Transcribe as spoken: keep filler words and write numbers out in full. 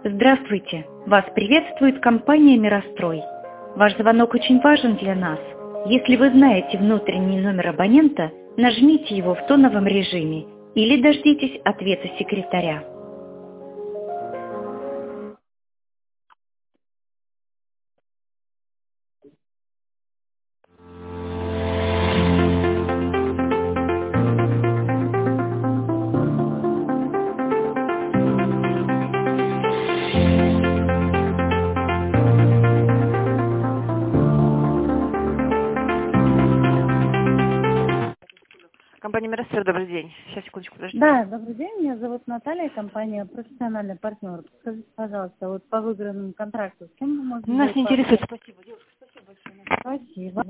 Здравствуйте! Вас приветствует компания «Мирострой». Ваш звонок очень важен для нас. Если вы знаете внутренний номер абонента, нажмите его в тоновом режиме или дождитесь ответа секретаря. Компания «Мирострой», добрый день. Сейчас, секундочку, подождите. Да, добрый день, меня зовут Наталья, компания «Профессиональный партнер». Скажите, пожалуйста, вот по выигранному контракту, с кем вы можете... Нас не интересует. Спасибо, девушка, спасибо большое. Спасибо.